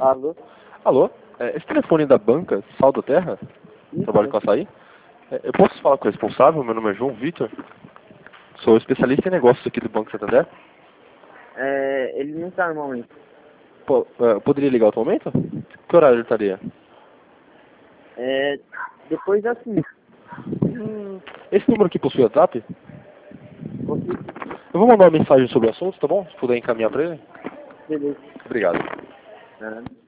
Alô? Alô? Esse telefone da banca, Sal da Terra? Isso. Trabalho com açaí? Eu posso falar com o responsável? Meu nome é João Vitor. Sou especialista em negócios aqui do Banco Santander. Ele não tá no momento. Poderia ligar atualmente? Que horário ele estaria? Depois assim. Esse número aqui possui WhatsApp? Eu vou mandar uma mensagem sobre o assunto, tá bom? Se puder encaminhar para ele. Beleza. Obrigado. Nada.